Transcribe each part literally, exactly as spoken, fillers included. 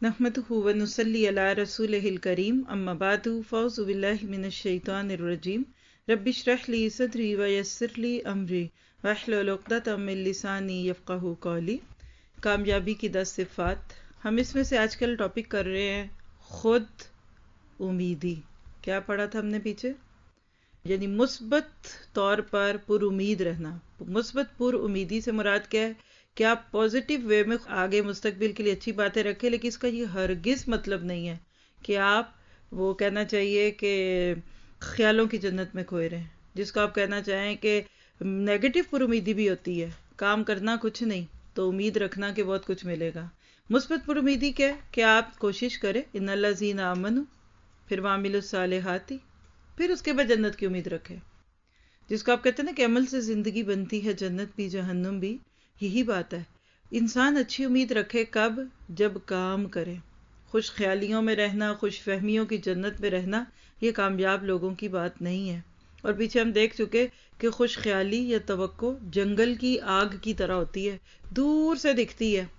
نحمدہ ونصلی علی رسولہ الکریم اما بعد فاعوذ باللہ من الشیطان الرجیم رب اشرح لی صدری ویسر لی امری واحلل عقدۃ من لسانی یفقہوا قولی۔ کامیابی کی دس صفات۔ ہم اس میں سے آج کل ٹاپک کر رہے ہیں خود امیدی۔ کیا پڑھا تھا ہم نے پیچھے؟ یعنی مثبت طور پر پر امید رہنا۔ مثبت پر امیدی سے مراد کیا ہے کہ آپ پازیٹیو وے میں آگے مستقبل کے لیے اچھی باتیں رکھیں، لیکن اس کا یہ ہرگز مطلب نہیں ہے کہ آپ وہ کہنا چاہیے کہ خیالوں کی جنت میں کھوئے رہیں، جس کو آپ کہنا چاہیں کہ نیگیٹو پر امیدی بھی ہوتی ہے، کام کرنا کچھ نہیں تو امید رکھنا کہ بہت کچھ ملے گا۔ مثبت پر امیدی کیا ہے کہ آپ کوشش کریں، ان الذین آمنوا، پھر وعملوا الصالحات، پھر اس کے بعد جنت کی امید رکھیں، جس کو آپ کہتے ہیں نا کہ عمل سے زندگی بنتی ہے جنت بھی جہنم بھی۔ یہی بات ہے، انسان اچھی امید رکھے کب؟ جب کام کرے۔ خوش خیالیوں میں رہنا، خوش فہمیوں کی جنت میں رہنا، یہ کامیاب لوگوں کی بات نہیں ہے۔ اور پیچھے ہم دیکھ چکے کہ خوش خیالی یا توقع جنگل کی آگ کی طرح ہوتی ہے، دور سے دکھتی ہے۔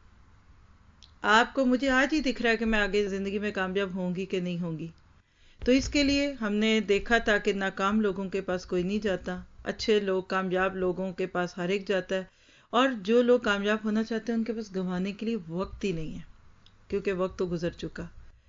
آپ کو مجھے آج ہی دکھ رہا ہے کہ میں آگے زندگی میں کامیاب ہوں گی کہ نہیں ہوں گی۔ تو اس کے لیے ہم نے دیکھا تھا کہ ناکام لوگوں کے پاس کوئی نہیں جاتا، اچھے لوگ کامیاب لوگوں کے پاس ہر ایک جاتا ہے، اور جو لوگ کامیاب ہونا چاہتے ہیں ان کے پاس گنوانے کے لیے وقت ہی نہیں ہے، کیونکہ وقت تو گزر چکا۔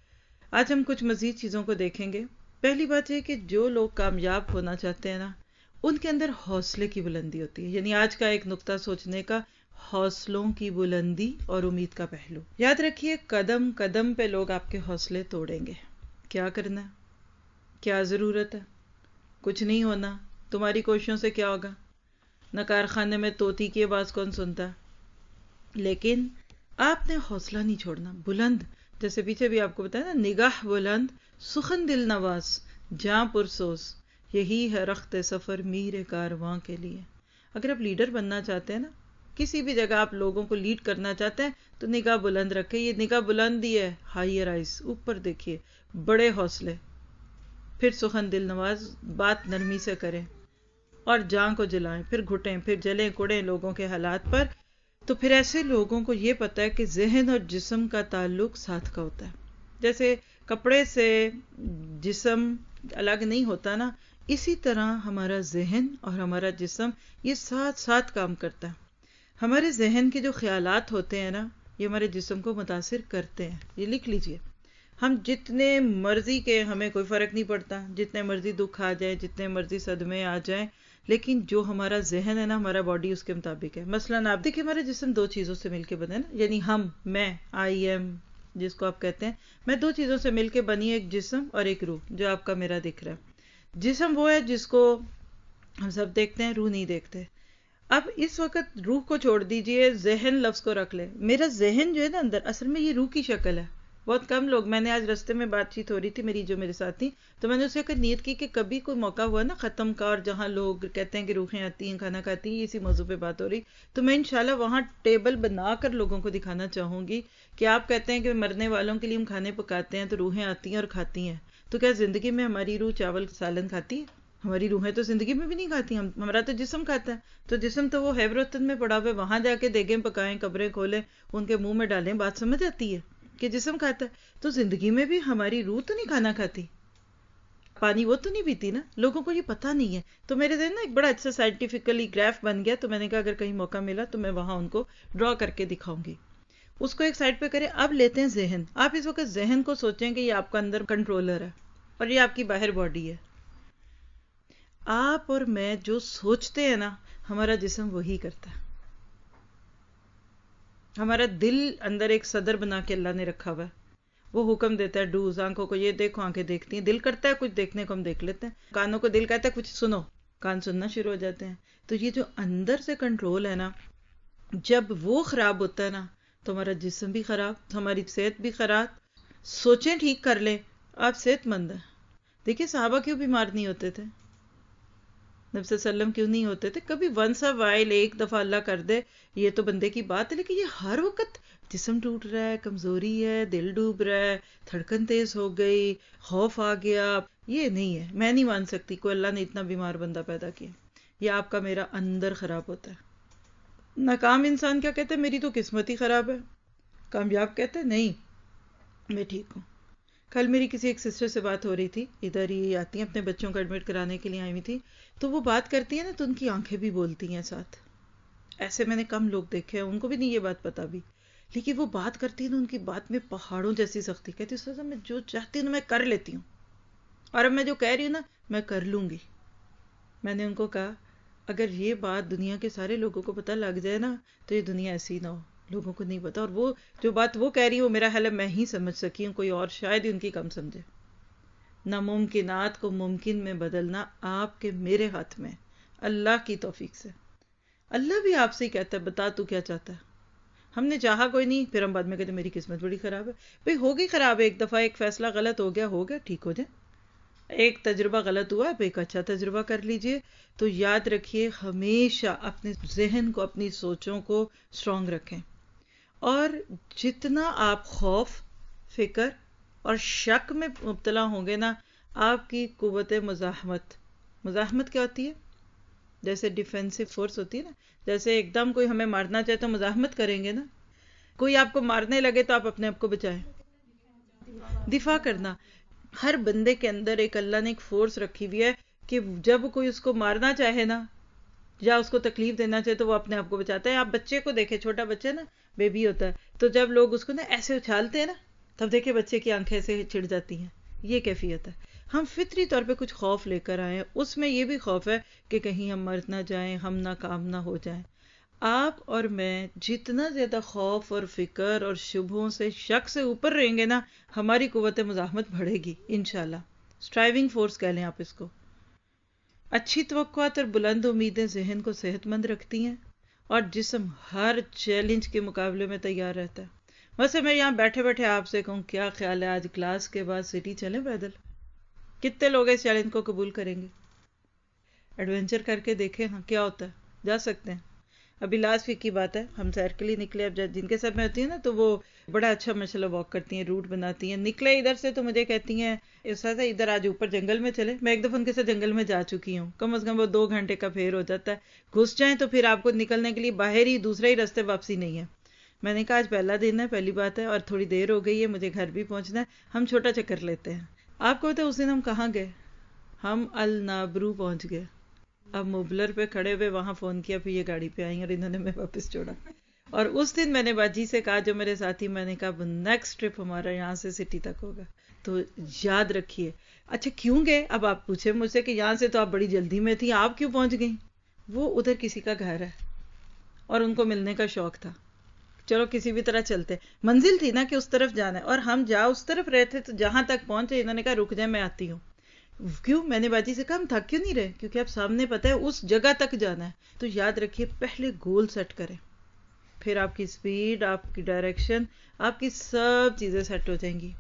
آج ہم کچھ مزید چیزوں کو دیکھیں گے۔ پہلی بات یہ کہ جو لوگ کامیاب ہونا چاہتے ہیں نا، ان کے اندر حوصلے کی بلندی ہوتی ہے۔ یعنی آج کا ایک نقطہ سوچنے کا، حوصلوں کی بلندی اور امید کا پہلو۔ یاد رکھیے، قدم قدم پہ لوگ آپ کے حوصلے توڑیں گے۔ کیا کرنا ہے؟ کیا ضرورت ہے؟ کچھ نہیں ہونا، تمہاری کوششوں سے کیا ہوگا؟ نہ کارخانے میں طوطی کی آواز کون سنتا ہے؟ لیکن آپ نے حوصلہ نہیں چھوڑنا، بلند، جیسے پیچھے بھی آپ کو بتایا نا، نگاہ بلند، سخن دل نواز، جاں پرسوز، یہی ہے رخت سفر میر کارواں کے لیے۔ اگر آپ لیڈر بننا چاہتے ہیں نا، کسی بھی جگہ آپ لوگوں کو لیڈ کرنا چاہتے ہیں تو نگاہ بلند رکھیں۔ یہ نگاہ بلند ہی ہے، ہائیر آئیز، اوپر دیکھیے، بڑے حوصلے، پھر سخن دل نواز، بات نرمی سے کریں اور جان کو جلائیں، پھر گھٹیں، پھر جلیں کڑیں لوگوں کے حالات پر۔ تو پھر ایسے لوگوں کو یہ پتہ ہے کہ ذہن اور جسم کا تعلق ساتھ کا ہوتا ہے۔ جیسے کپڑے سے جسم الگ نہیں ہوتا نا، اسی طرح ہمارا ذہن اور ہمارا جسم یہ ساتھ ساتھ کام کرتا ہے۔ ہمارے ذہن کے جو خیالات ہوتے ہیں نا، یہ ہمارے جسم کو متاثر کرتے ہیں۔ یہ لکھ لیجئے، ہم جتنے مرضی کے، ہمیں کوئی فرق نہیں پڑتا، جتنے مرضی دکھ آ جائیں، جتنے مرضی صدمے آ جائیں، لیکن جو ہمارا ذہن ہے نا، ہمارا باڈی اس کے مطابق ہے۔ مثلاً آپ دیکھیں، ہمارا جسم دو چیزوں سے مل کے بنا ہے نا، یعنی ہم، میں، آئی ایم، جس کو آپ کہتے ہیں، میں دو چیزوں سے مل کے بنی ہے، ایک جسم اور ایک روح، جو آپ کا میرا دکھ رہا ہے۔ جسم وہ ہے جس کو ہم سب دیکھتے ہیں، روح نہیں دیکھتے۔ اب اس وقت روح کو چھوڑ دیجئے، ذہن لفظ کو رکھ لیں۔ میرا ذہن جو ہے نا اندر، اصل میں یہ روح کی شکل ہے۔ بہت کم لوگ، میں نے آج رستے میں بات چیت ہو رہی تھی میری جو میرے ساتھ تھی، تو میں نے اسے نیت کی کہ کبھی کوئی موقع ہوا نا ختم کا، اور جہاں لوگ کہتے ہیں کہ روحیں آتی ہیں، کھانا کھاتی ہیں، اسی موضوع پہ بات ہو رہی، تو میں انشاءاللہ وہاں ٹیبل بنا کر لوگوں کو دکھانا چاہوں گی کہ آپ کہتے ہیں کہ مرنے والوں کے لیے ہم کھانے پکاتے ہیں تو روحیں آتی ہیں اور کھاتی ہیں، تو کیا زندگی میں ہماری روح چاول سالن کھاتی ہے؟ ہماری روحیں تو زندگی میں بھی نہیں کھاتی، ہم ہمارا تو جسم کھاتا ہے۔ تو جسم تو وہ ہیبروتن میں پڑا ہوا ہے، وہاں جا کے دیگیں پکائیں، قبریں کھولیں، ان کے منہ میں ڈالیں، بات سمجھ آتی ہے کہ جسم کھاتا ہے۔ تو زندگی میں بھی ہماری روح تو نہیں کھانا کھاتی، پانی وہ تو نہیں پیتی نا، لوگوں کو یہ پتہ نہیں ہے۔ تو میرے ذہن نا ایک بڑا اچھا سائنٹیفکلی گراف بن گیا، تو میں نے کہا اگر کہیں موقع ملا تو میں وہاں ان کو ڈرا کر کے دکھاؤں گی۔ اس کو ایک سائڈ پہ کریں۔ اب لیتے ہیں ذہن۔ آپ اس وقت ذہن کو سوچیں کہ یہ آپ کا اندر کنٹرولر ہے اور یہ آپ کی باہر باڈی ہے۔ آپ اور میں جو سوچتے ہیں نا، ہمارا جسم وہی کرتا ہے۔ ہمارا دل اندر ایک صدر بنا کے اللہ نے رکھا ہوا ہے، وہ حکم دیتا ہے ڈوز، آنکھوں کو یہ دیکھو، آنکھیں دیکھتی ہیں، دل کرتا ہے کچھ دیکھنے کو ہم دیکھ لیتے ہیں، کانوں کو دل کہتا ہے کچھ سنو، کان سننا شروع ہو جاتے ہیں۔ تو یہ جو اندر سے کنٹرول ہے نا، جب وہ خراب ہوتا ہے نا تو ہمارا جسم بھی خراب، ہماری صحت بھی خراب۔ سوچیں ٹھیک کر لیں، آپ صحت مند ہیں۔ دیکھیں صحابہ کیوں بیمار نہیں ہوتے تھے، نبی صلی اللہ علیہ وسلم کیوں نہیں ہوتے تھے؟ کبھی ونس اے وائل، ایک دفعہ اللہ کر دے، یہ تو بندے کی بات ہے، لیکن یہ ہر وقت جسم ٹوٹ رہا ہے، کمزوری ہے، دل ڈوب رہا ہے، دھڑکن تیز ہو گئی، خوف آ گیا، یہ نہیں ہے۔ میں نہیں مان سکتی کوئی اللہ نے اتنا بیمار بندہ پیدا کیا۔ یہ آپ کا میرا اندر خراب ہوتا ہے۔ ناکام انسان کیا کہتا ہے؟ میری تو قسمت ہی خراب ہے۔ کامیاب کہتا ہے نہیں، میں ٹھیک ہوں. کل میری کسی ایک سسٹر سے بات ہو رہی تھی، ادھر ہی آتی ہیں اپنے بچوں کو ایڈمٹ کرانے کے لیے آئی ہوئی تھی، تو وہ بات کرتی ہیں نا تو ان کی آنکھیں بھی بولتی ہیں ساتھ. ایسے میں نے کم لوگ دیکھے ہیں، ان کو بھی نہیں یہ بات پتا بھی، لیکن وہ بات کرتی ہیں نا ان کی بات میں پہاڑوں جیسی سختی. کہتی ہے سر میں جو چاہتی ہوں میں کر لیتی ہوں، اور اب میں جو کہہ رہی ہوں نا میں کر لوں گی. میں نے ان کو کہا اگر یہ بات دنیا کے سارے لوگوں کو پتہ لگ جائے نا تو یہ دنیا ایسی نہ ہو. لوگوں کو نہیں پتا، اور وہ جو بات وہ کہہ رہی ہے وہ میرا حل ہے میں ہی سمجھ سکی ہوں، کوئی اور شاید ہی ان کی کم سمجھے. ناممکنات کو ممکن میں بدلنا آپ کے میرے ہاتھ میں، اللہ کی توفیق سے. اللہ بھی آپ سے ہی کہتا ہے بتا تو کیا چاہتا ہے. ہم نے چاہا کوئی نہیں، پھر ہم بعد میں کہتے میری قسمت بڑی خراب ہے. بھئی ہوگی خراب ہے، ایک دفعہ ایک فیصلہ غلط ہو گیا ہو گیا ٹھیک ہو جائے. ایک تجربہ غلط ہوا اب ایک اچھا تجربہ کر لیجئے. تو یاد رکھیے ہمیشہ اپنے ذہن کو اپنی سوچوں کو اسٹرانگ رکھیں، اور جتنا آپ خوف، فکر اور شک میں مبتلا ہوں گے نا، آپ کی قوت مزاحمت، مزاحمت کیا ہوتی ہے؟ جیسے ڈیفینسو فورس ہوتی ہے نا، جیسے ایک دم کوئی ہمیں مارنا چاہے تو مزاحمت کریں گے نا. کوئی آپ کو مارنے لگے تو آپ اپنے آپ کو بچائیں، دفاع کرنا. ہر بندے کے اندر ایک اللہ نے ایک فورس رکھی ہوئی ہے کہ جب کوئی اس کو مارنا چاہے نا یا اس کو تکلیف دینا چاہے تو وہ اپنے آپ کو بچاتا ہے. آپ بچے کو دیکھیں، چھوٹا بچہ نا بیبی ہوتا ہے، تو جب لوگ اس کو نا ایسے اچھالتے ہیں نا تب دیکھیں بچے کی آنکھیں سے چھڑ جاتی ہیں. یہ کیفیت ہے. ہم فطری طور پہ کچھ خوف لے کر آئے ہیں، اس میں یہ بھی خوف ہے کہ کہیں ہم مر نہ جائیں، ہم ناکام نہ ہو جائیں. آپ اور میں جتنا زیادہ خوف اور فکر اور شبہوں سے، شک سے اوپر رہیں گے نا، ہماری قوت مزاحمت بڑھے گی انشاءاللہ. اسٹرائیونگ فورس کہہ لیں آپ اس کو. اچھی توقعات اور بلند امیدیں ذہن کو صحت مند رکھتی ہیں، اور جسم ہر چیلنج کے مقابلے میں تیار رہتا ہے. ویسے میں یہاں بیٹھے بیٹھے آپ سے کہوں کیا خیال ہے آج کلاس کے بعد سٹی چلیں پیدل؟ کتنے لوگ اس چیلنج کو قبول کریں گے؟ ایڈونچر کر کے دیکھیں ہاں کیا ہوتا ہے. جا سکتے ہیں. ابھی لاسٹ ویک کی بات ہے، ہم سیر کے لیے نکلے. اب جن کے ساتھ میں ہوتی ہیں نا تو وہ بڑا اچھا ماشاءاللہ واک کرتی ہیں، روٹ بناتی ہیں. نکلے ادھر سے تو مجھے کہتی ہیں استاذہ ادھر آج اوپر جنگل میں چلے. میں ایک دفعہ ان کے ساتھ جنگل میں جا چکی ہوں، کم از کم وہ دو گھنٹے کا پھیر ہو جاتا ہے. گھس جائیں تو پھر آپ کو نکلنے کے لیے باہر ہی دوسرے ہی راستے واپسی نہیں ہے. میں نے کہا آج پہلا دن ہے، پہلی بات ہے، اور تھوڑی دیر ہو گئی ہے، مجھے گھر بھی پہنچنا ہے، ہم چھوٹا چکر لیتے ہیں. آپ کو پتہ ہے اس دن ہم کہاں گئے؟ ہم النابرو پہنچ گئے. اب موبلر پہ کھڑے ہوئے وہاں فون کیا، پھر یہ گاڑی پہ آئیں اور انہوں نے میں واپس چھوڑا. اور اس دن میں نے باجی سے کہا جو میرے ساتھی، میں نے کہا نیکسٹ ٹرپ ہمارا یہاں سے سٹی تک ہوگا. تو یاد رکھیے. اچھا کیوں گئے؟ اب آپ پوچھیں مجھ سے کہ یہاں سے تو آپ بڑی جلدی میں تھی، آپ کیوں پہنچ گئیں؟ وہ ادھر کسی کا گھر ہے اور ان کو ملنے کا شوق تھا. چلو کسی بھی طرح چلتے، منزل تھی نا کہ اس طرف جانا ہے، اور ہم جا اس طرف رہتے تو جہاں تک پہنچے انہوں نے کہا رک جائیں میں آتی ہوں. کیوں؟ میں نے باجی سے کہا ہم تھک کیوں نہیں رہے؟ کیونکہ آپ سامنے پتہ ہے اس جگہ تک جانا ہے. تو یاد رکھیے پہلے گول سیٹ کریں، پھر آپ کی سپیڈ، آپ کی ڈائریکشن، آپ کی سب چیزیں سیٹ ہو جائیں گی.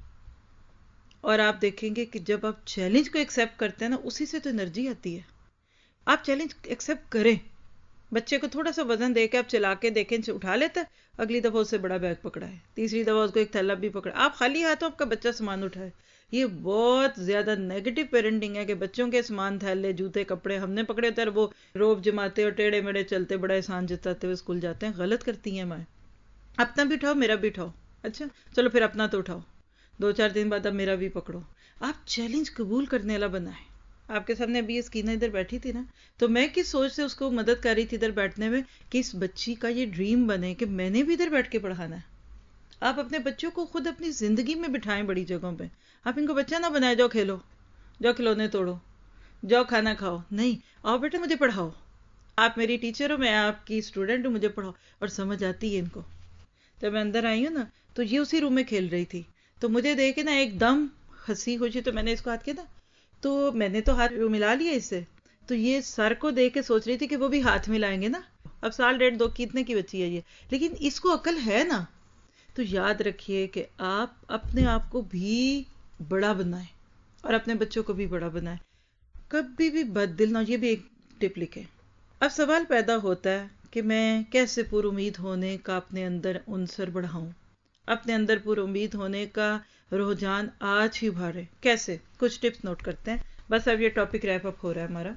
اور آپ دیکھیں گے کہ جب آپ چیلنج کو ایکسیپٹ کرتے ہیں نا اسی سے تو انرجی آتی ہے. آپ چیلنج ایکسیپٹ کریں. بچے کو تھوڑا سا وزن دے کے آپ چلا کے دیکھیں اٹھا لیتا ہے، اگلی دفعہ اس سے بڑا بیگ پکڑا ہے، تیسری دفعہ اس کو ایک تھیلا بھی پکڑا. آپ خالی ہاتھوں آپ کا بچہ سامان اٹھائے. یہ بہت زیادہ نیگیٹو پیرنٹنگ ہے کہ بچوں کے سامان، تھیلے، جوتے، کپڑے ہم نے پکڑے ہوتے ہیں، وہ روب جماتے اور ٹیڑے میڑے چلتے بڑا احسان جتاتے ہوئے اسکول جاتے ہیں. غلط کرتی ہیں مائیں. اپنا بھی اٹھاؤ میرا بھی اٹھاؤ. اچھا چلو پھر اپنا تو اٹھاؤ، دو چار دن بعد اب میرا بھی پکڑو. آپ چیلنج قبول کرنے والا بنائیں. آپ کے سامنے ابھی یہ سکینہ ادھر بیٹھی تھی نا، تو میں کس سوچ سے اس کو مدد کر رہی تھی ادھر بیٹھنے میں کہ اس بچی کا یہ ڈریم بنے کہ میں نے بھی ادھر بیٹھ کے پڑھانا ہے. آپ اپنے بچوں کو خود اپنی زندگی میں بٹھائیں بڑی جگہوں پہ. آپ ان کو بچہ نہ بنائے جاؤ کھیلو، جاؤ کھلونے توڑو، جاؤ کھانا کھاؤ. نہیں، آؤ بیٹے مجھے پڑھاؤ. آپ میری ٹیچر ہو، میں آپ کی اسٹوڈنٹ ہوں، مجھے پڑھاؤ. اور سمجھ آتی ہے ان کو. جب میں اندر آئی ہوں نا تو یہ اسی روم میں کھیل رہی تھی، تو مجھے دیکھے نا ایک دم ہنسی خوشی، تو میں نے اس کو ہاتھ کیا نا، تو میں نے تو ہاتھ ملا لیا اس سے، تو یہ سر کو دیکھ کے سوچ رہی تھی کہ وہ بھی ہاتھ ملائیں گے نا. اب سال ڈیڑھ دو کتنے کی بچی ہے یہ، لیکن اس کو عقل ہے نا. تو یاد رکھیے کہ آپ اپنے آپ کو بھی بڑا بنائیں اور اپنے بچوں کو بھی بڑا بنائیں. کبھی بھی بد دل نہ. یہ بھی ایک ٹپ لکھیں. اب سوال پیدا ہوتا ہے کہ میں کیسے پر امید ہونے کا اپنے اندر عنصر بڑھاؤں، اپنے اندر پر امید ہونے کا رجحان آج ہی بھارے. کیسے؟ کچھ ٹپس نوٹ کرتے ہیں. بس اب یہ ٹاپک ریپ اپ ہو رہا ہے ہمارا.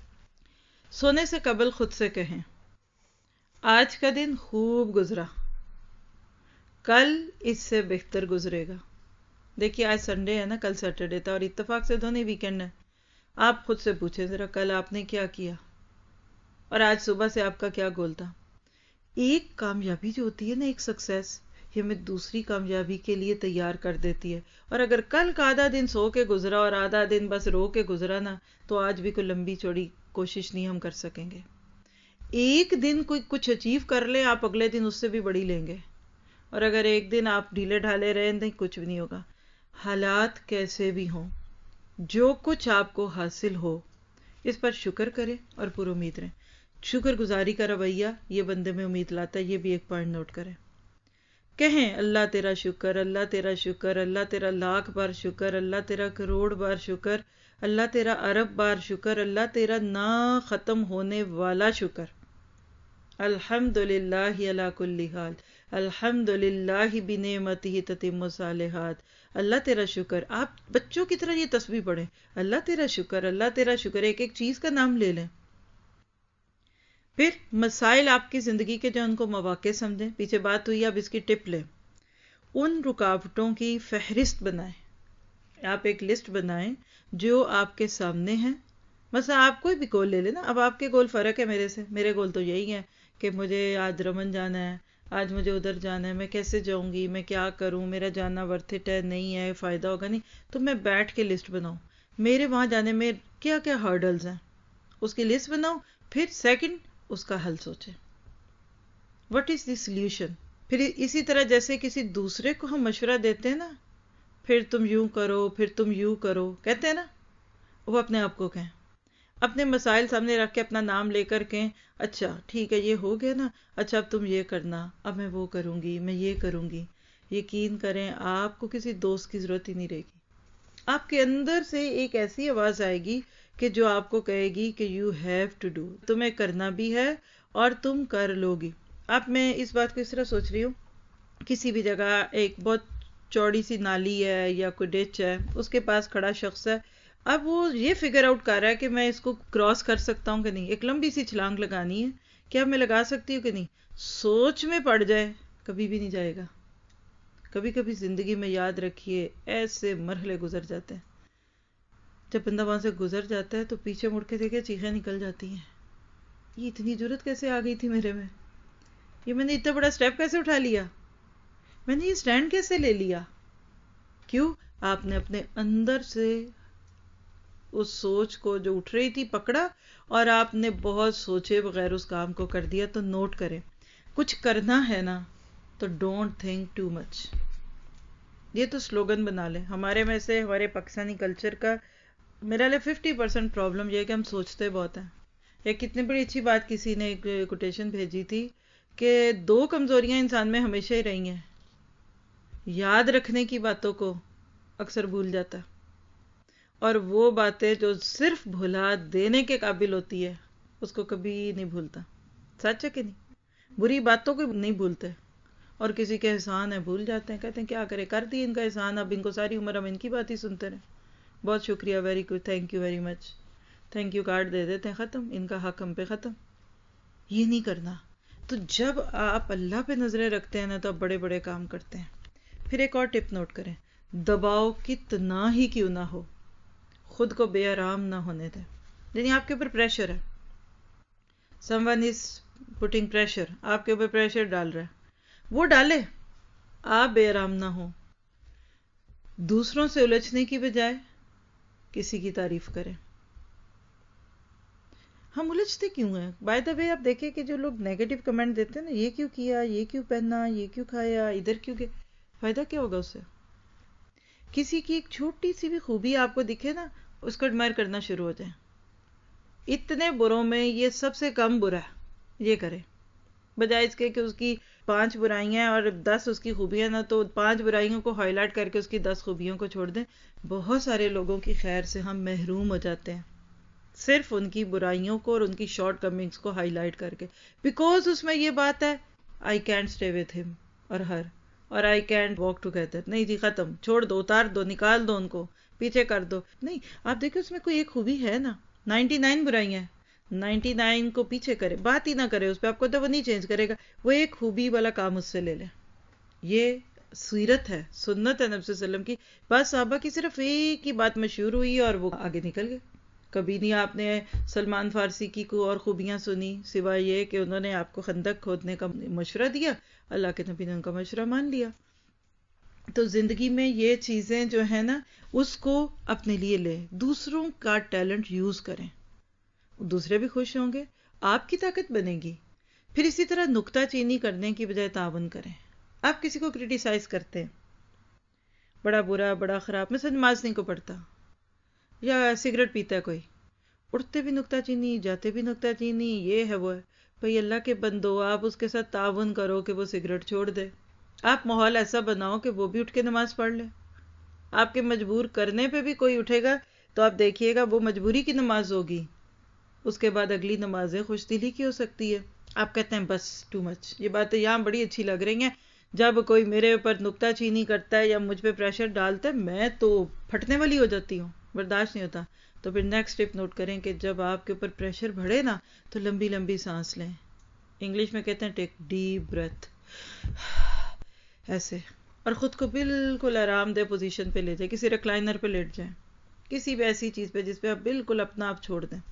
سونے سے قبل خود سے کہیں آج کا دن خوب گزرا، کل اس سے بہتر گزرے گا. دیکھیے آج سنڈے ہے نا، کل سیٹرڈے تھا اور اتفاق سے دونوں ویکینڈ ہے. آپ خود سے پوچھیں ذرا کل آپ نے کیا کیا اور آج صبح سے آپ کا کیا گول تھا. ایک کامیابی جو ہوتی ہے نا، ایک سکسیس، یہ ہمیں دوسری کامیابی کے لیے تیار کر دیتی ہے. اور اگر کل کا آدھا دن سو کے گزرا اور آدھا دن بس رو کے گزرا نا، تو آج بھی کوئی لمبی چوڑی کوشش نہیں ہم کر سکیں گے. ایک دن کوئی کچھ اچیو کر لیں آپ، اگلے دن اس سے بھی بڑی لیں گے. اور اگر ایک دن آپ ڈھیلے ڈھالے رہے نہیں، کچھ بھی نہیں ہوگا. حالات کیسے بھی ہوں، جو کچھ آپ کو حاصل ہو اس پر شکر کریں اور پر امید رہیں. شکر گزاری کا رویہ یہ بندے میں امید لاتا ہے. یہ بھی ایک پوائنٹ نوٹ کریں. کہیں اللہ تیرا شکر، اللہ تیرا شکر، اللہ تیرا لاکھ بار شکر، اللہ تیرا کروڑ بار شکر، اللہ تیرا ارب بار شکر، اللہ تیرا نہ ختم ہونے والا شکر. الحمدللہ علی کل حال، الحمدللہ بنعمتہ تتم الصالحات. اللہ تیرا شکر. آپ بچوں کی طرح یہ تسبیح پڑھیں، اللہ تیرا شکر، اللہ تیرا شکر. ایک ایک چیز کا نام لے لیں. پھر مسائل آپ کی زندگی کے جو ان کو مواقع سمجھیں. پیچھے بات ہوئی، اب اس کی ٹپ لیں. ان رکاوٹوں کی فہرست بنائیں. آپ ایک لسٹ بنائیں جو آپ کے سامنے ہیں. مثلا آپ کوئی بھی گول لے لیں نا. اب آپ کے گول فرق ہے میرے سے. میرے گول تو یہی ہیں کہ مجھے آج رمن جانا ہے، آج مجھے ادھر جانا ہے، میں کیسے جاؤں گی، میں کیا کروں، میرا جانا ورتھ اٹ ہے نہیں ہے، فائدہ ہوگا نہیں. تو میں بیٹھ کے لسٹ بناؤں، میرے وہاں جانے میں کیا کیا ہرڈلز ہیں، اس کی لسٹ بناؤں. پھر سیکنڈ اس کا حل سوچیں. What is the solution. پھر اسی طرح جیسے کسی دوسرے کو ہم مشورہ دیتے ہیں نا، پھر تم یوں کرو، پھر تم یوں کرو کہتے ہیں نا، وہ اپنے آپ کو کہیں. اپنے مسائل سامنے رکھ کے اپنا نام لے کر کہیں اچھا ٹھیک ہے یہ ہو گیا نا، اچھا اب تم یہ کرنا، اب میں وہ کروں گی، میں یہ کروں گی. یقین کریں آپ کو کسی دوست کی ضرورت ہی نہیں رہے گی. آپ کے اندر سے ایک ایسی آواز آئے گی کہ جو آپ کو کہے گی کہ یو ہیو ٹو ڈو، تمہیں کرنا بھی ہے اور تم کر لو گی. اب میں اس بات کو اس طرح سوچ رہی ہوں، کسی بھی جگہ ایک بہت چوڑی سی نالی ہے یا کوئی ڈچ ہے، اس کے پاس کھڑا شخص ہے. اب وہ یہ فگر آؤٹ کر رہا ہے کہ میں اس کو کراس کر سکتا ہوں کہ نہیں. ایک لمبی سی چھلانگ لگانی ہے، کیا میں لگا سکتی ہوں کہ نہیں. سوچ میں پڑ جائے کبھی بھی نہیں جائے گا. کبھی کبھی زندگی میں یاد رکھیے ایسے مرحلے گزر جاتے ہیں، جب بندہ وہاں سے گزر جاتا ہے تو پیچھے مڑ کے دیکھے چیخیں نکل جاتی ہیں. یہ اتنی جرت کیسے آ گئی تھی میرے میں، یہ میں نے اتنا بڑا سٹیپ کیسے اٹھا لیا، میں نے یہ سٹینڈ کیسے لے لیا. کیوں؟ آپ نے اپنے اندر سے اس سوچ کو جو اٹھ رہی تھی پکڑا اور آپ نے بہت سوچے بغیر اس کام کو کر دیا. تو نوٹ کریں، کچھ کرنا ہے نا تو ڈونٹ تھنک ٹو مچ. یہ تو سلوگن بنا لیں. ہمارے میں سے ہمارے پاکستانی کلچر کا میرا لئے ففٹی پرسینٹ پرابلم یہ ہے کہ ہم سوچتے بہت ہیں. ایک کتنی بڑی اچھی بات کسی نے ایک کوٹیشن بھیجی تھی کہ دو کمزوریاں انسان میں ہمیشہ ہی رہی ہیں، یاد رکھنے کی باتوں کو اکثر بھول جاتا، اور وہ باتیں جو صرف بھلا دینے کے قابل ہوتی ہے اس کو کبھی نہیں بھولتا. سچ ہے کہ نہیں؟ بری باتوں کو نہیں بھولتے، اور کسی کے احسان ہے بھول جاتے ہیں. کہتے ہیں کیا کرے، کر دی ان کا احسان، اب ان کو ساری عمر ہم ان کی بات ہی سنتے رہیں. بہت شکریہ، very good, thank you very much, thank you card دے دیتے ہیں، ختم، ان کا حق ہم پہ ختم. یہ نہیں کرنا. تو جب آپ اللہ پہ نظریں رکھتے ہیں نا تو آپ بڑے بڑے کام کرتے ہیں. پھر ایک اور ٹپ نوٹ کریں، دباؤ کتنا ہی کیوں نہ ہو خود کو بے آرام نہ ہونے دیں. یعنی آپ کے اوپر پریشر ہے، someone is putting pressure, آپ کے اوپر پریشر ڈال رہا ہے، وہ ڈالے، آپ بے آرام نہ ہو. دوسروں سے الجھنے کی بجائے کسی کی تعریف کریں. ہم الجھتے کیوں ہیں؟ بائی دا وے آپ دیکھیں کہ جو لوگ نیگیٹو کمنٹ دیتے ہیں نا، یہ کیوں کیا، یہ کیوں پہنا، یہ کیوں کھایا، ادھر کیوں گیا، فائدہ کیا ہوگا اس سے؟ کسی کی ایک چھوٹی سی بھی خوبی آپ کو دکھے نا، اس کو ایڈمائر کرنا شروع ہو جائیں. اتنے بروں میں یہ سب سے کم برا ہے، یہ کریں، بجائے اس کے کہ اس کی پانچ برائیاں ہیں اور دس اس کی خوبیاں نا، تو پانچ برائیوں کو ہائی لائٹ کر کے اس کی دس خوبیوں کو چھوڑ دیں. بہت سارے لوگوں کی خیر سے ہم محروم ہو جاتے ہیں صرف ان کی برائیوں کو اور ان کی شارٹ کمنگز کو ہائی لائٹ کر کے، بیکوز اس میں یہ بات ہے I can't stay with him اور ہر، اور آئی کینٹ واک ٹوگیدر. نہیں جی، ختم، چھوڑ دو، اتار دو، نکال دو، ان کو پیچھے کر دو. نہیں، آپ دیکھیں اس میں کوئی ایک خوبی ہے نا، نائنٹی نائن برائیاں ہیں، نائنٹی نائن کو پیچھے کرے، بات ہی نہ کرے اس پہ، آپ کو تو وہ نہیں چینج کرے گا. وہ ایک خوبی والا کام اس سے لے لیں. یہ سیرت ہے، سنت ہے نبی صلی اللہ علیہ وسلم کی. بعض صحابہ کی صرف ایک ہی بات مشہور ہوئی اور وہ آگے نکل گئے. کبھی نہیں آپ نے سلمان فارسی کی کوئی اور خوبیاں سنی سوائے یہ کہ انہوں نے آپ کو خندق کھودنے کا مشورہ دیا، اللہ کے نبی نے ان کا مشورہ مان لیا. تو زندگی میں یہ چیزیں جو ہیں نا اس کو اپنے لیے لیں، دوسروں کا ٹیلنٹ یوز کریں، دوسرے بھی خوش ہوں گے، آپ کی طاقت بنے گی. پھر اسی طرح نکتہ چینی کرنے کی بجائے تعاون کریں. آپ کسی کو کرٹیسائز کرتے ہیں، بڑا برا بڑا خراب، مثلا نماز نہیں کو پڑھتا یا سگریٹ پیتا ہے کوئی، اٹھتے بھی نکتہ چینی جاتے بھی نکتہ چینی، یہ ہے وہ ہے. بھئی اللہ کے بندو، آپ اس کے ساتھ تعاون کرو کہ وہ سگریٹ چھوڑ دے. آپ ماحول ایسا بناؤ کہ وہ بھی اٹھ کے نماز پڑھ لے. آپ کے مجبور کرنے پہ بھی کوئی اٹھے گا تو آپ دیکھیے گا وہ مجبوری کی نماز ہوگی، اس کے بعد اگلی نمازیں خوش دلی کی ہو سکتی ہے. آپ کہتے ہیں بس ٹو مچ. یہ باتیں یہاں بڑی اچھی لگ رہی ہیں، جب کوئی میرے اوپر نکتہ چینی کرتا ہے یا مجھ پہ پریشر ڈالتا ہے میں تو پھٹنے والی ہو جاتی ہوں، برداشت نہیں ہوتا. تو پھر نیکسٹ ٹپ نوٹ کریں کہ جب آپ کے اوپر پریشر بڑھے نا تو لمبی لمبی سانس لیں. انگلش میں کہتے ہیں ٹیک ڈیپ بریتھ، ایسے، اور خود کو بالکل آرام دہ پوزیشن پہ لے جائیں، کسی ریکلائنر پہ لیٹ جائیں، کسی بھی ایسی چیز پہ جس پہ آپ بالکل اپنا آپ چھوڑ دیں.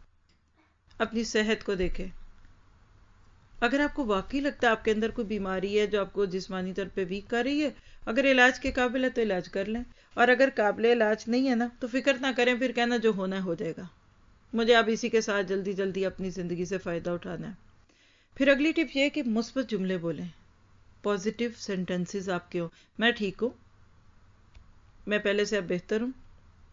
اپنی صحت کو دیکھیں. اگر آپ کو واقعی لگتا ہے آپ کے اندر کوئی بیماری ہے جو آپ کو جسمانی طور پہ ویک کر رہی ہے، اگر علاج کے قابل ہے تو علاج کر لیں، اور اگر قابل علاج نہیں ہے نا تو فکر نہ کریں، پھر کہنا جو ہونا ہے ہو جائے گا. مجھے اب اسی کے ساتھ جلدی جلدی اپنی زندگی سے فائدہ اٹھانا ہے. پھر اگلی ٹپ یہ کہ مثبت جملے بولیں، پازیٹیو سینٹنسز آپ کے ہوں. میں ٹھیک ہوں، میں پہلے سے اب بہتر ہوں،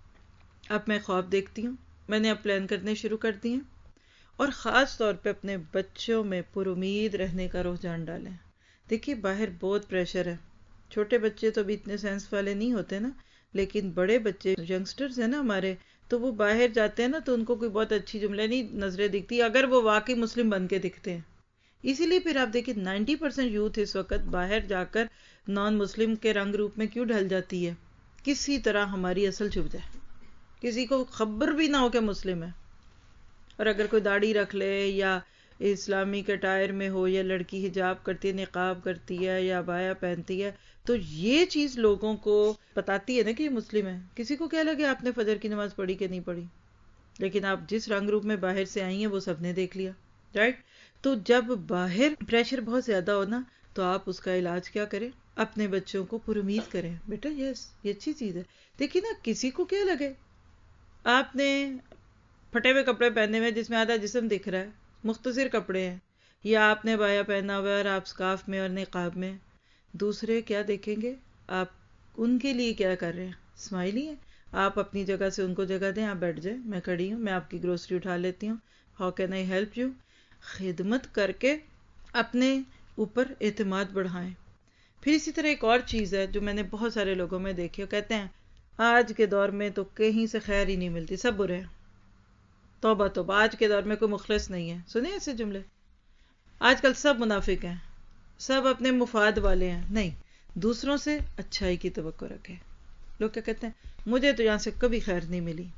اب میں خواب دیکھتی ہوں، میں نے اب پلان کرنے شروع کر دیے. اور خاص طور پہ اپنے بچوں میں پر امید رہنے کا رجحان ڈالیں. دیکھیے باہر بہت پریشر ہے، چھوٹے بچے تو بھی اتنے سینس والے نہیں ہوتے نا، لیکن بڑے بچے ینگسٹرز ہیں نا ہمارے، تو وہ باہر جاتے ہیں نا تو ان کو کوئی بہت اچھی جملے نہیں نظریں دکھتی اگر وہ واقعی مسلم بن کے دکھتے ہیں. اسی لیے پھر آپ دیکھیں نائنٹی پرسینٹ یوتھ اس وقت باہر جا کر نان مسلم کے رنگ روپ میں کیوں ڈھل جاتی ہے؟ کسی طرح ہماری اصل چھپ جائے، کسی کو خبر بھی نہ ہو کہ مسلم ہے. اور اگر کوئی داڑھی رکھ لے یا اسلامی کے ٹائر میں ہو، یا لڑکی حجاب کرتی ہے، نقاب کرتی ہے یا عبایا پہنتی ہے، تو یہ چیز لوگوں کو بتاتی ہے نا کہ یہ مسلم ہے. کسی کو کیا لگے آپ نے فجر کی نماز پڑھی کہ نہیں پڑھی، لیکن آپ جس رنگ روپ میں باہر سے آئی ہیں وہ سب نے دیکھ لیا، رائٹ؟ تو جب باہر پریشر بہت زیادہ ہونا تو آپ اس کا علاج کیا کریں؟ اپنے بچوں کو پر امید کریں، بیٹا یس یہ اچھی چیز ہے. دیکھیے نا کسی کو کیا لگے آپ نے پھٹے ہوئے کپڑے پہنے ہوئے جس میں آدھا جسم دکھ رہا ہے، مختصر کپڑے ہیں، یا آپ نے بایا پہنا ہوا ہے اور آپ سکارف میں اور نقاب میں، دوسرے کیا دیکھیں گے؟ آپ ان کے لیے کیا کر رہے ہیں؟ اسمائل ہی ہے. آپ اپنی جگہ سے ان کو جگہ دیں، آپ بیٹھ جائیں، میں کھڑی ہوں، میں آپ کی گروسری اٹھا لیتی ہوں، how can I help you. خدمت کر کے اپنے اوپر اعتماد بڑھائیں. پھر اسی طرح ایک اور چیز ہے جو میں نے بہت سارے لوگوں میں دیکھی، وہ کہتے ہیں آج کے دور میں تو کہیں سے خیر ہی نہیں ملتی، سب برے ہیں. توبہ توبہ، آج کے دور میں کوئی مخلص نہیں ہے. سنیں ایسے جملے؟ آج کل سب منافق ہیں، سب اپنے مفاد والے ہیں. نہیں، دوسروں سے اچھائی کی توقع رکھیں. لوگ کیا کہتے ہیں؟ مجھے تو یہاں سے کبھی خیر نہیں ملی.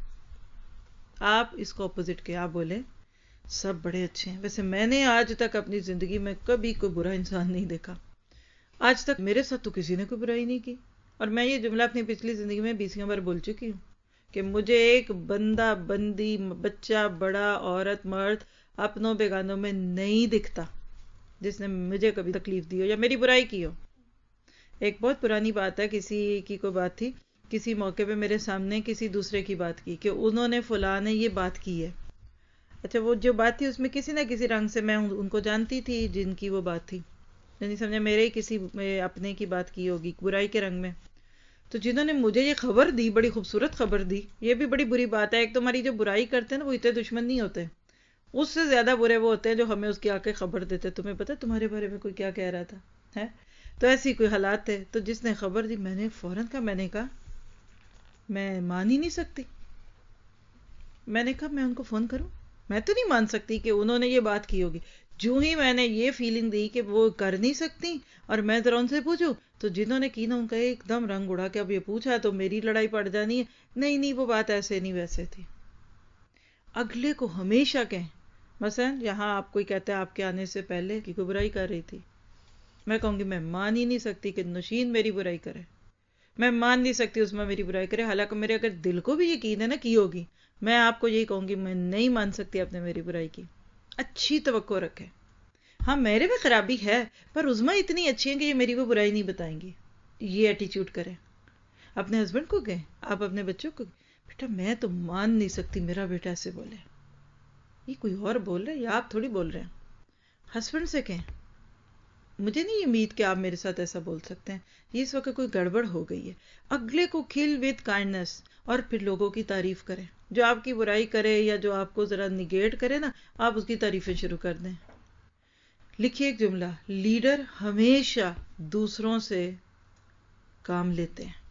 آپ اس کو اپوزٹ کے آپ بولیں سب بڑے اچھے ہیں. ویسے میں نے آج تک اپنی زندگی میں کبھی کوئی برا انسان نہیں دیکھا، آج تک میرے ساتھ تو کسی نے کوئی برائی نہیں کی. اور میں یہ جملہ اپنی پچھلی زندگی میں بیسیوں بار بول چکی ہوں کہ مجھے ایک بندہ بندی، بچہ بڑا، عورت مرد، اپنوں بیگانوں میں نہیں دکھتا جس نے مجھے کبھی تکلیف دی ہو یا میری برائی کی ہو. ایک بہت پرانی بات ہے، کسی کی کوئی بات تھی، کسی موقع پہ میرے سامنے کسی دوسرے کی بات کی کہ انہوں نے فلاں نے یہ بات کی ہے. اچھا وہ جو بات تھی اس میں کسی نہ کسی رنگ سے میں ان کو جانتی تھی جن کی وہ بات تھی، یعنی سمجھے میرے ہی کسی اپنے کی بات کی ہوگی برائی کے رنگ میں. تو جنہوں نے مجھے یہ خبر دی، بڑی خوبصورت خبر دی، یہ بھی بڑی بری بات ہے. ایک تو ہماری جو برائی کرتے ہیں نا وہ اتنے دشمن نہیں ہوتے، اس سے زیادہ برے وہ ہوتے ہیں جو ہمیں اس کی آ کے خبر دیتے، تمہیں پتہ تمہارے بارے میں کوئی کیا کہہ رہا تھا ہے. تو ایسی کوئی حالات تھے. تو جس نے خبر دی میں نے فوراً کہا، میں نے کہا میں مان ہی نہیں سکتی. میں نے کہا میں ان کو فون کروں؟ میں تو نہیں مان سکتی کہ انہوں نے یہ بات کی ہوگی. جو ہی میں نے یہ فیلنگ دی کہ وہ کر نہیں سکتی اور میں ذرا ان سے پوچھوں، تو جنہوں نے کی نا ان کا ایک دم رنگ اڑا کہ اب یہ پوچھا تو میری لڑائی پڑ جانی ہے. نہیں نہیں وہ بات ایسے نہیں ویسے تھی. اگلے کو ہمیشہ کہیں، مثلا یہاں آپ کوئی کہتا ہے آپ کے آنے سے پہلے کی کوئی برائی کر رہی تھی، میں کہوں گی میں مان ہی نہیں سکتی کہ نوشین میری برائی کرے، میں مان نہیں سکتی عظمیٰ میری برائی کرے، حالانکہ میرے اگر دل کو بھی یقین ہے نا کی ہوگی، میں آپ کو یہی کہوں گی میں نہیں مان سکتی آپ نے میری برائی کی. اچھی توقع رکھیں. ہاں میرے میں خرابی ہے پر عظمیٰ اتنی اچھی ہیں کہ یہ میری وہ برائی نہیں بتائیں گی. یہ ایٹیچیوڈ کریں. اپنے ہسبینڈ کو کہیں، آپ اپنے بچوں کو، بیٹا میں تو مان نہیں سکتی میرا بیٹا ایسے بولے، یہ کوئی اور بول رہے ہیں یا آپ تھوڑی بول رہے ہیں. ہسبینڈ سے کہیں مجھے نہیں امید کہ آپ میرے ساتھ ایسا بول سکتے ہیں، یہ اس وقت کوئی گڑبڑ ہو گئی ہے. اگلے کو کھل وتھ کائنڈنس، اور پھر لوگوں کی تعریف کریں. جو آپ کی برائی کرے یا جو آپ کو ذرا نگیٹ کرے نا، آپ اس کی تعریفیں شروع کر دیں. لکھیے ایک جملہ، لیڈر ہمیشہ دوسروں سے کام لیتے ہیں.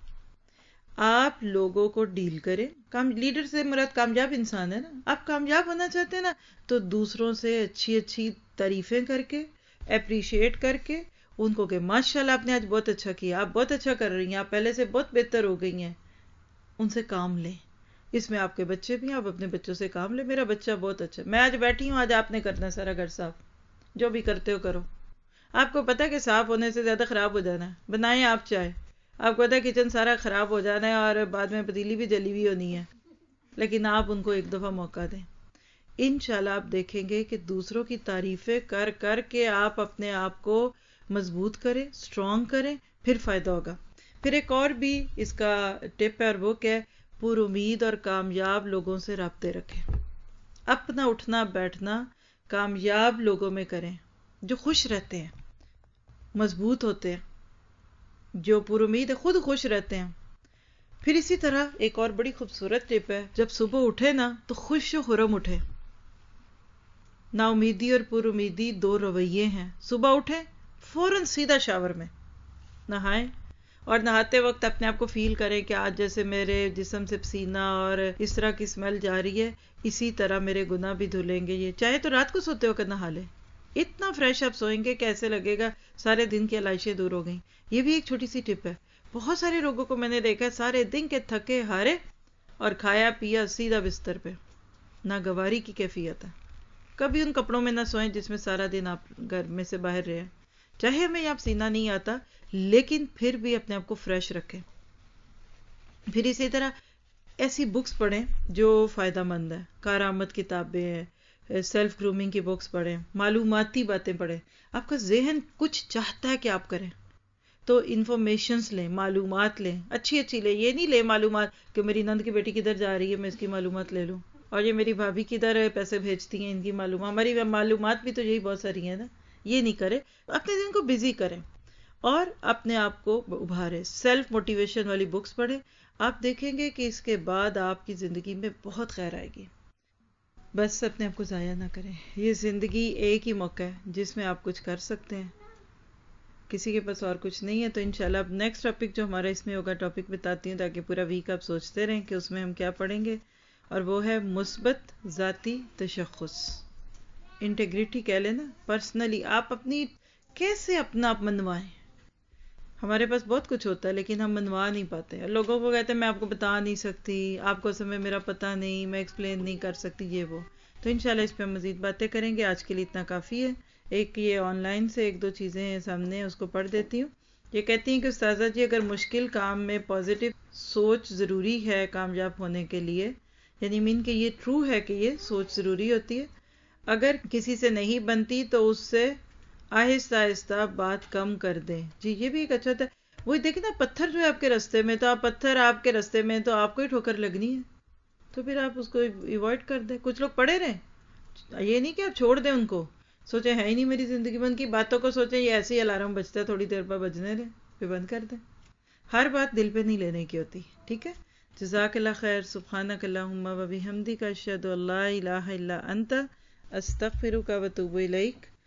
آپ لوگوں کو ڈیل کریں. کام لیڈر سے مراد کامیاب انسان ہے نا. آپ کامیاب ہونا چاہتے ہیں نا تو دوسروں سے اچھی اچھی تعریفیں کر کے، اپریشیٹ کر کے ان کو کہ ماشاءاللہ آپ نے آج بہت اچھا کیا، آپ بہت اچھا کر رہی ہیں، آپ پہلے سے بہت بہتر ہو گئی ہیں. ان سے کام لیں. اس میں آپ کے بچے بھی ہیں، آپ اپنے بچوں سے کام لیں. میرا بچہ بہت اچھا، میں آج بیٹھی ہوں، آج آپ نے کرنا سارا گھر صاف، جو بھی کرتے ہو کرو. آپ کو پتہ ہے کہ صاف ہونے سے زیادہ خراب ہو جانا ہے، بنائیں آپ چائے. آپ کو پتہ ہے کچن سارا خراب ہو جانا ہے اور بعد میں پتیلی بھی جلی ہوئی ہونی ہے، لیکن آپ ان کو ایک دفعہ موقع دیں. انشاءاللہ آپ دیکھیں گے کہ دوسروں کی تعریفیں کر کر کے آپ اپنے آپ کو مضبوط کریں، اسٹرانگ کریں، پھر فائدہ ہوگا. پھر ایک اور بھی اس کا ٹپ ہے اور وہ کیا ہے، پر امید اور کامیاب لوگوں سے رابطے رکھیں. اپنا اٹھنا بیٹھنا کامیاب لوگوں میں کریں جو خوش رہتے ہیں، مضبوط ہوتے ہیں، جو پر امید ہے، خود خوش رہتے ہیں. پھر اسی طرح ایک اور بڑی خوبصورت ٹپ ہے، جب صبح اٹھے نا تو خوش و خرم اٹھے. نا امیدی اور پر امیدی دو رویے ہیں. صبح اٹھیں فوراً سیدھا شاور میں نہائیں، اور نہاتے وقت اپنے آپ کو فیل کریں کہ آج جیسے میرے جسم سے پسینہ اور اس طرح کی اسمیل جا رہی ہے، اسی طرح میرے گناہ بھی دھلیں گے. یہ چاہے تو رات کو سوتے ہو کر نہا لیں، اتنا فریش آپ سوئیں گے کہ ایسے لگے گا سارے دن کی علائشیں دور ہو گئیں. یہ بھی ایک چھوٹی سی ٹپ ہے. بہت سارے لوگوں کو میں نے دیکھا سارے دن کے تھکے ہارے اور کھایا پیا سیدھا بستر پہ، ناگواری کی کیفیت ہے. کبھی ان کپڑوں میں نہ سوئیں جس میں سارا دن آپ گھر میں سے باہر رہے. چاہے ہمیں یہاں پسینہ نہیں آتا لیکن پھر بھی اپنے آپ کو فریش رکھیں. پھر اسی طرح ایسی بکس پڑھیں جو فائدہ مند ہے. کارآمد کتابیں ہیں، سیلف گرومنگ کی بکس پڑھیں، معلوماتی باتیں پڑھیں. آپ کا ذہن کچھ چاہتا ہے کہ آپ کریں تو انفارمیشنز لیں، معلومات لیں، اچھی اچھی لیں. یہ نہیں لیں معلومات کہ میری نند کی بیٹی کدھر جا رہی ہے میں اس کی معلومات لے لوں، اور یہ میری بھابھی کدھر پیسے بھیجتی ہیں ان کی معلومات. ہماری معلومات بھی تو یہی بہت ساری ہیں نا. یہ نہیں کرے. اپنے دن کو بزی کریں اور اپنے آپ کو ابھاریں. سیلف موٹیویشن والی بکس پڑھیں. آپ دیکھیں گے کہ اس کے بعد آپ کی زندگی میں بہت خیر آئے گی. بس اپنے آپ کو ضائع نہ کریں. یہ زندگی ایک ہی موقع ہے جس میں آپ کچھ کر سکتے ہیں، کسی کے پاس اور کچھ نہیں ہے. تو انشاءاللہ اب نیکسٹ ٹاپک جو ہمارا اس میں ہوگا، ٹاپک بتاتی ہوں تاکہ پورا ویک آپ سوچتے رہیں کہ اس میں ہم کیا پڑھیں گے، اور وہ ہے مثبت ذاتی تشخص. انٹیگریٹی کہہ لیں نا، پرسنلی آپ اپنی کیسے اپنا آپ منوائیں. ہمارے پاس بہت کچھ ہوتا ہے لیکن ہم منوا نہیں پاتے. لوگوں کو کہتے ہیں میں آپ کو بتا نہیں سکتی، آپ کو سمے میرا پتہ نہیں، میں ایکسپلین نہیں کر سکتی، یہ وہ. تو انشاءاللہ اس پہ ہم مزید باتیں کریں گے. آج کے لیے اتنا کافی ہے. ایک یہ آن لائن سے ایک دو چیزیں ہیں سامنے، اس کو پڑھ دیتی ہوں. یہ کہتی ہیں کہ استاذہ جی اگر مشکل کام میں پازیٹیو سوچ ضروری ہے کامیاب ہونے کے لیے، یعنی مین کہ یہ ٹرو ہے کہ یہ سوچ ضروری ہوتی ہے، اگر کسی سے نہیں بنتی تو اس سے آہستہ آہستہ بات کم کر دیں. جی یہ بھی ایک اچھا تھا. وہی دیکھیں نا، پتھر جو ہے آپ کے رستے میں، تو آپ پتھر آپ کے رستے میں تو آپ کو ہی ٹھوکر لگنی ہے، تو پھر آپ اس کو ایوائڈ کر دیں. کچھ لوگ پڑے رہیں، یہ نہیں کہ آپ چھوڑ دیں ان کو، سوچیں ہے ہی نہیں میری زندگی میں، ان کی باتوں کو سوچیں یہ ایسے ہی الارم بجتا ہے تھوڑی دیر بعد بجنے دیں، پھر بند کر دیں. ہر بات دل پہ نہیں لینے کی ہوتی. ٹھیک ہے. جزاک اللہ خیر. سبحانک اللہم و بحمدک، اشہد ان لا الہ الا انت، استغفرک و اتوب الیک.